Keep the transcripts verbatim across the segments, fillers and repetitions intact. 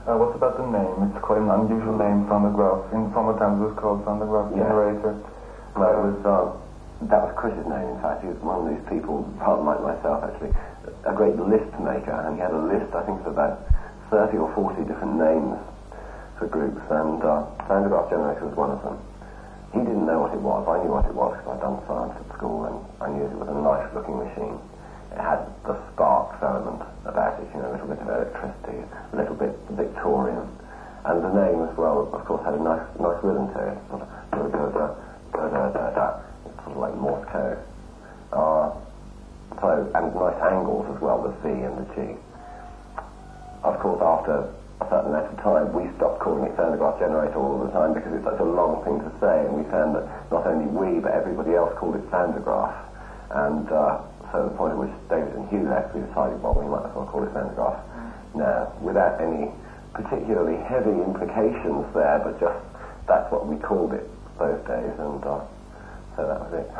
Uh, what about the name? It's quite an unusual name, Thundergraph. In former times it was called Thundergraph yeah. Generator. Well, it was, uh, that was Chris's name, in fact. He was one of these people, rather like myself actually, a great list maker, and he had a list, I think, of about thirty or forty different names for groups, and uh, Thundergraph Generator was one of them. He didn't know what it was. I knew what it was because I'd done science at school, and I knew it was a nice-looking machine. It had the sparks element about it, you know, a little bit of electricity, a little bit Victorian. And the name as well, of course, had a nice nice rhythm to it. Sort of, sort of, da, da, da, da, da. It's sort of like Morse code. Uh, so, and nice angles as well, the V and the G. Of course, after a certain amount of time, we stopped calling it Thundergraph Generator all the time because it's such a long thing to say, and we found that not only we, but everybody else called it Thundergraph. And uh, so the point at which David and Hugh left, we decided, well, we might as well call it Thundergraph now, without any particularly heavy implications there, but just that's what we called it those days, and uh, so that was it.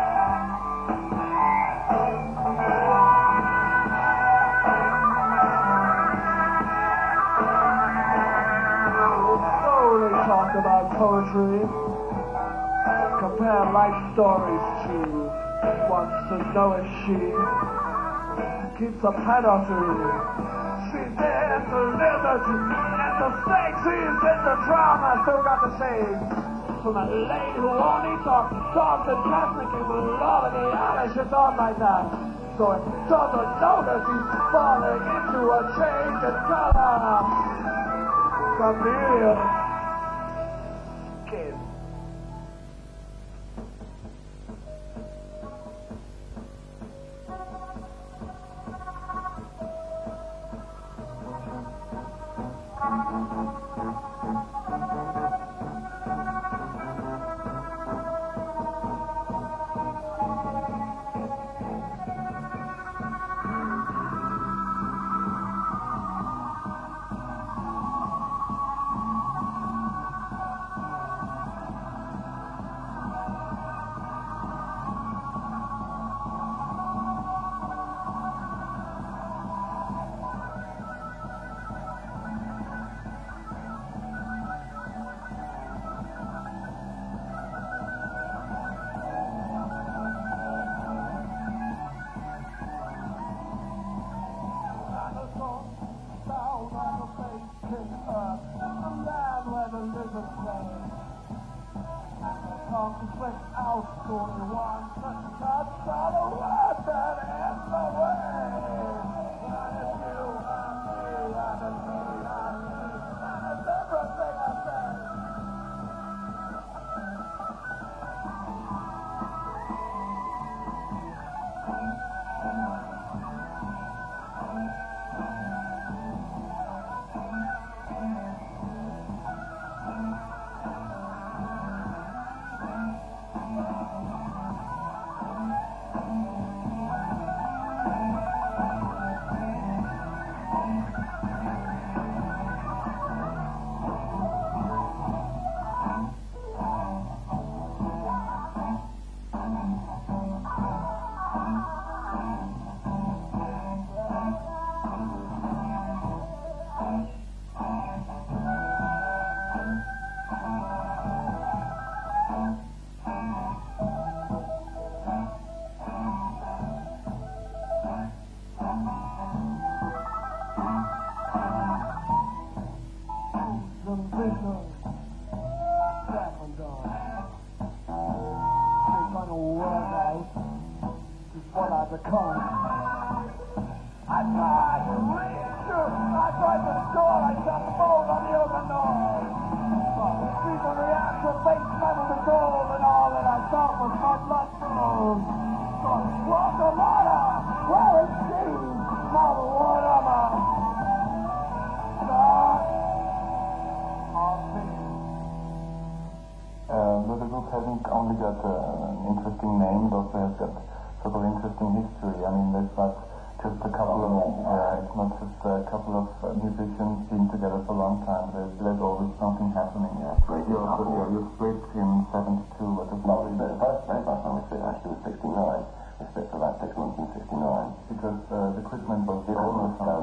Talk about poetry, compare life stories to wants to know if she keeps a pedophilia. She's into liberty, into sex, she's into drama, still got the same. From a lady who only talks dogs and cats making love in the alley, she's on like that. So it doesn't know that she's falling into a change in color. Chameleon. Kid. Hasn't only got uh, an interesting name, it also has got sort of interesting history. I mean, there's not just a couple of, uh, it's not just a couple of uh, musicians been together for a long time. There's, there's always something happening. Yeah, great. You also, yeah, you split in seventy-two. What is no, the first, very first time we split actually was sixty-nine. We split for about six months in sixty-nine. Because uh, the equipment was it old or something. We didn't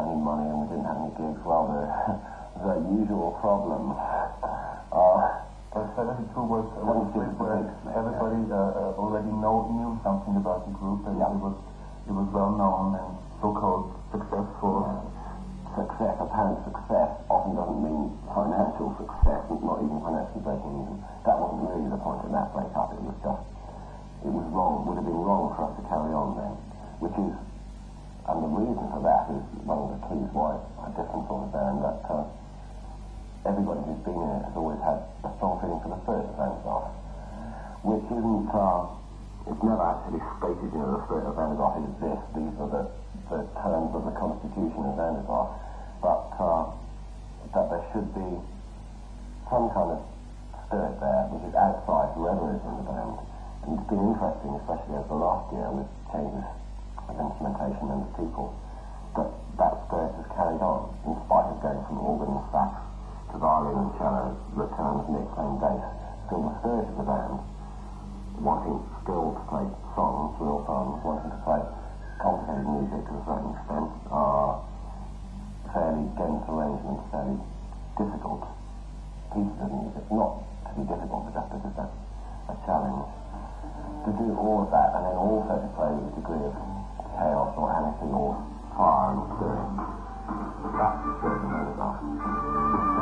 have any money and we didn't have any gigs. Well, the, the usual problems. Uh, But seventy-two was a place where everybody uh, uh, already know, knew something about the group, and yeah. it was it was well known and so-called successful. Success, apparent success, often doesn't mean financial success, not even financially breaking even. That wasn't really the point of that breakup. It was just, it was wrong, would have been wrong for us to carry on then, which is, and the reason for that is one of the keys why a different sort of band that uh, everybody who's been in it has always had a strong feeling for the spirit of Vanderbilt, which isn't, uh, it's never actually stated, you know, the spirit of Vanderbilt is this, these are the, the terms of the constitution of Vanderbilt, but uh, that there should be some kind of spirit there which is outside whoever is in the band. And it's been interesting, especially over the last year with changes of instrumentation and of people, that that spirit has carried on in spite of going from organ and sax to violin and cello, returns Nick playing bass. Still the spirit of the band, wanting still to play songs, real songs, wanting to play complicated music to a certain extent, are fairly dense arrangements, fairly difficult pieces of music. Not to be difficult, but just because that's a challenge. To do all of that and then also to play with a degree of chaos or anarchy or fire and spirit, that's the spirit of Vanderbilt.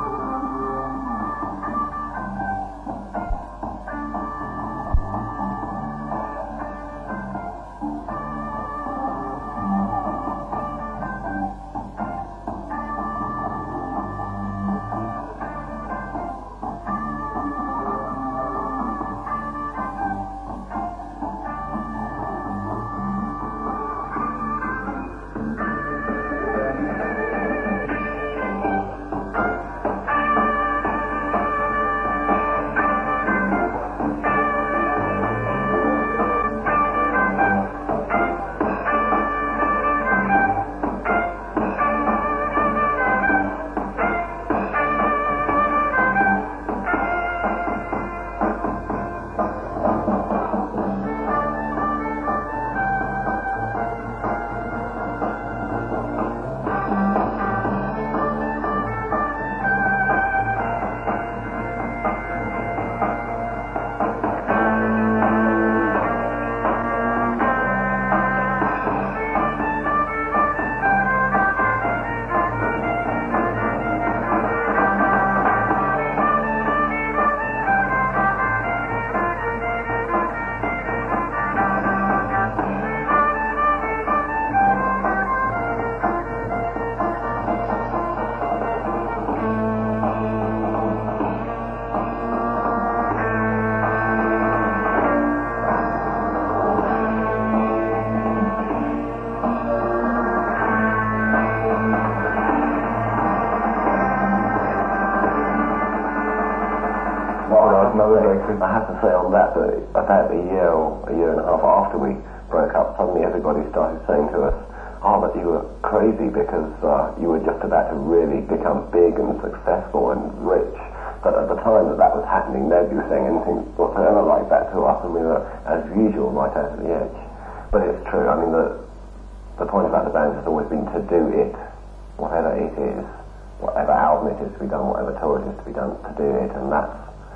I have to say on that that about a year or a year and a half after we broke up, suddenly everybody started saying to us, oh, but you were crazy because uh, you were just about to really become big and successful and rich. But at the time that that was happening, nobody was saying anything whatsoever like that to us, and we were, as usual, right out of the edge. But it's true, I mean, the, the point about the band has always been to do it, whatever it is, whatever album it is to be done, whatever tour it is to be done, to do it, and that's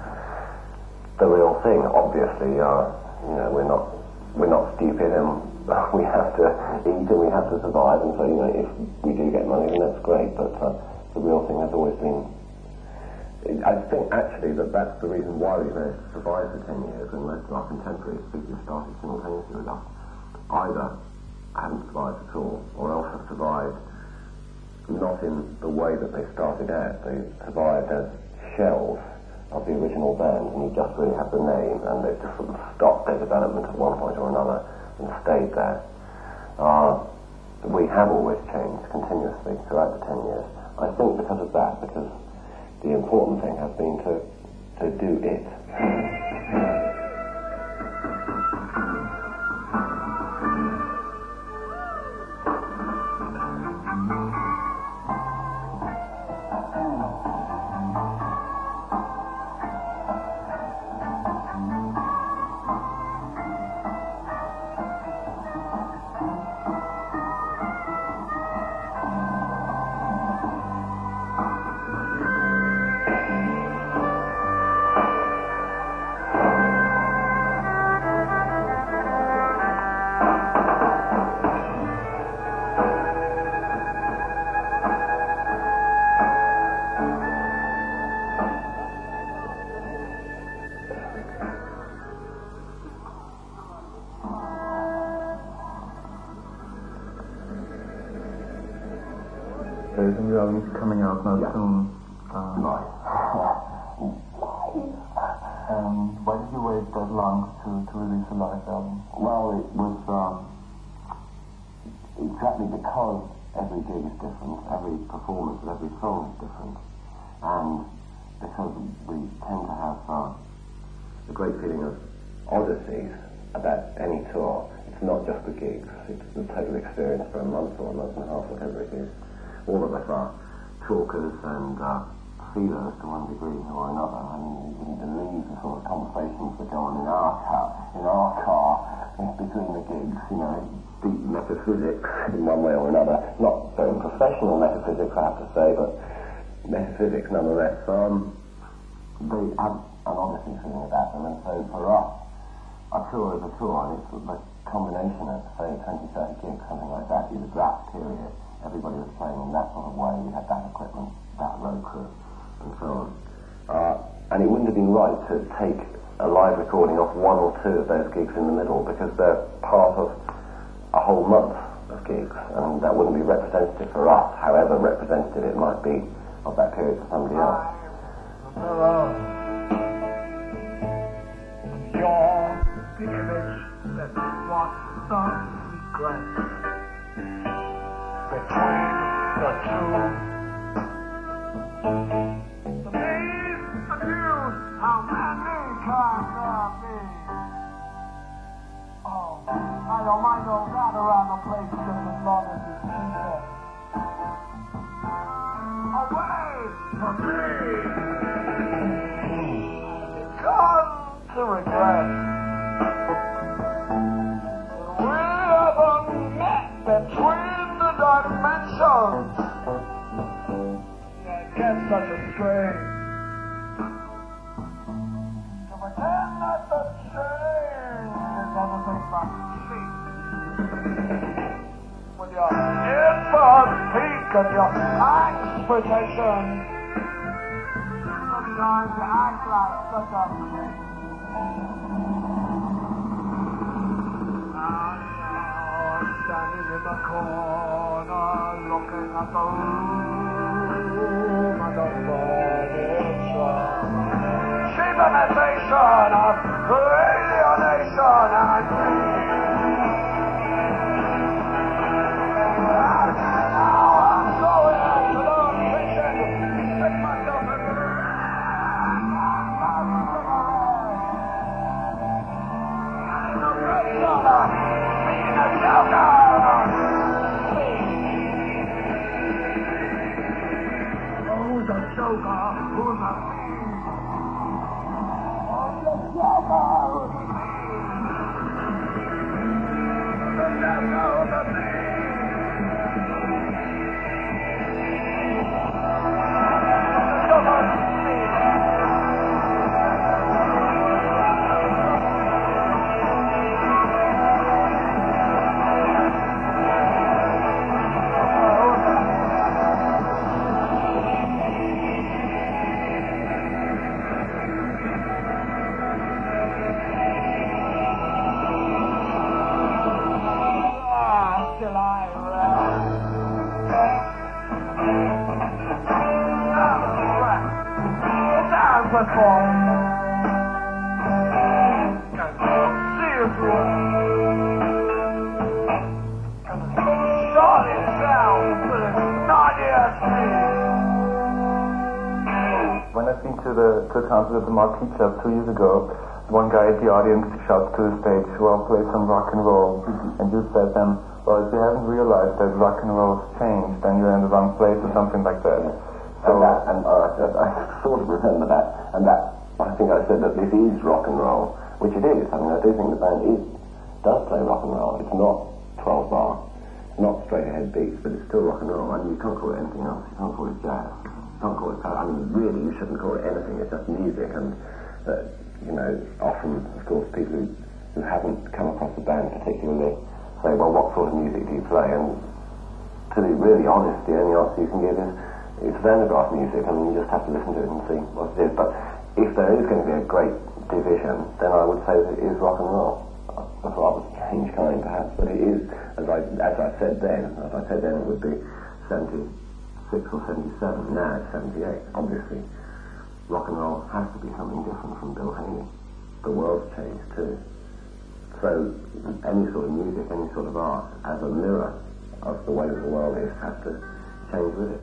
the real thing. Obviously, uh, you know, we're not we're not stupid, and we have to eat and we have to survive. And so, you know, if we do get money, then that's great. But uh, the real thing has always been. I think actually that that's the reason why we managed to survive for ten years, and most of our contemporaries, people who started simultaneously with us, either hadn't survived at all, or else have survived not in the way that they started out. They survived as shells of the original band, and you just really have the name, and they've just sort of stopped their development at one point or another and stayed there. Uh, we have always changed continuously throughout the ten years. I think because of that, because the important thing has been to, to do it. album is coming out now yeah. soon. Um, Right. um, why did you wait that long to, to release a live album? Well, it was um, exactly because every gig is different, every performance of every song is different, and because we tend to have uh, a great feeling of odyssey about any tour. It's not just the gigs, it's the total experience for a month or a month and a half, whatever it is. All of us are talkers and uh, feelers to one degree or another. I mean, you wouldn't believe the sort of conversations that go on in our car, in our car, between the gigs, you know, deep metaphysics in one way or another. Not very professional metaphysics, I have to say, but metaphysics nonetheless. Um, they have an odyssey feeling about them, and so for us, a tour is a tour, and it's the combination of, say, twenty, thirty gigs, something like that. In the draft period, everybody was playing in that sort of way. We had that equipment, that road crew, and so on. Uh, and it wouldn't have been right to take a live recording off one or two of those gigs in the middle, because they're part of a whole month of gigs, and that wouldn't be representative for us, however representative it might be of that period for somebody else. Your image that was the secret between the two. The maid accused how many times there be. Oh, I don't mind all that around the place just as long as you keep it away from me. Come to regret. We haven't met between the dimensions. It gets such a strain to pretend that the change is anything but cheap. With your infant peak and your expectation, sometimes you act like such a king. Standing in the corner, looking at the room and the furniture. Civilization of alienation and and now I'm going to the kitchen to take myself a Who's a joker? Who's a thief? Who's a joker? Who's a thief? The joker, who's a thief? The joker, who's a thief? When I've been to the to a concert at the Marquee Club two years ago, one guy at the audience shouts to the stage, "Well, play some rock and roll." Mm-hmm. And you said then, "Well, if you haven't realized that rock and roll's changed, then you're in the wrong place," or something like that. Yeah. So and that, and uh, I, I sort of remember that, and that I think I said that this is rock and roll, which it is. I mean, I do think the band is does play rock and roll. It's not twelve bar, it's not straight ahead beats, but it's still rock and roll. I mean, you can't call it anything else. You can't call it jazz. You can't call it. I mean, really, you shouldn't call it anything. It's just music, and uh, you know, often, of course, people who, who haven't come across the band particularly say, "Well, what sort of music do you play?" And to be really honest, the only answer you can give is it's phonograph music. I mean, you just have to listen to it and see what it is. But if there is going to be a great division, then I would say that it is rock and roll. Of a rather strange kind, perhaps, but it is, as I as I said then, as I said then, it would be seventy-six seventy-six or seventy-seven, now it's seventy-eight. Obviously, rock and roll has to be something different from Bill Haley. The world's changed too. So any sort of music, any sort of art, as a mirror of the way that the world is, has to change with it.